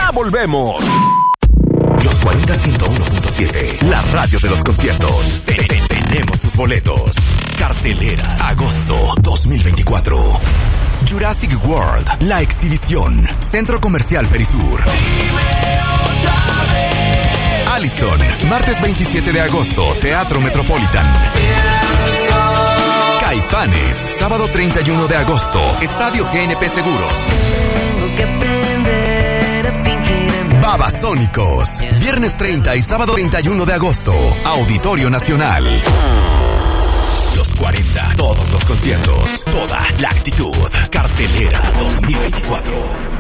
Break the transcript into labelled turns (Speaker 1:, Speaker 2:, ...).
Speaker 1: Ya volvemos.
Speaker 2: Los 40 101.7, la radio de los conciertos. Tenemos tus boletos. Cartelera, agosto 2024. Jurassic World, la exhibición. Centro Comercial Perisur. Allison, martes 27 de agosto, Teatro Metropolitan. Caifanes, sábado 31 de agosto, Estadio GNP Seguros. Babasónicos, viernes 30 y sábado 31 de agosto, Auditorio Nacional. Los 40, todos los conciertos, toda la actitud. Cartelera 2024.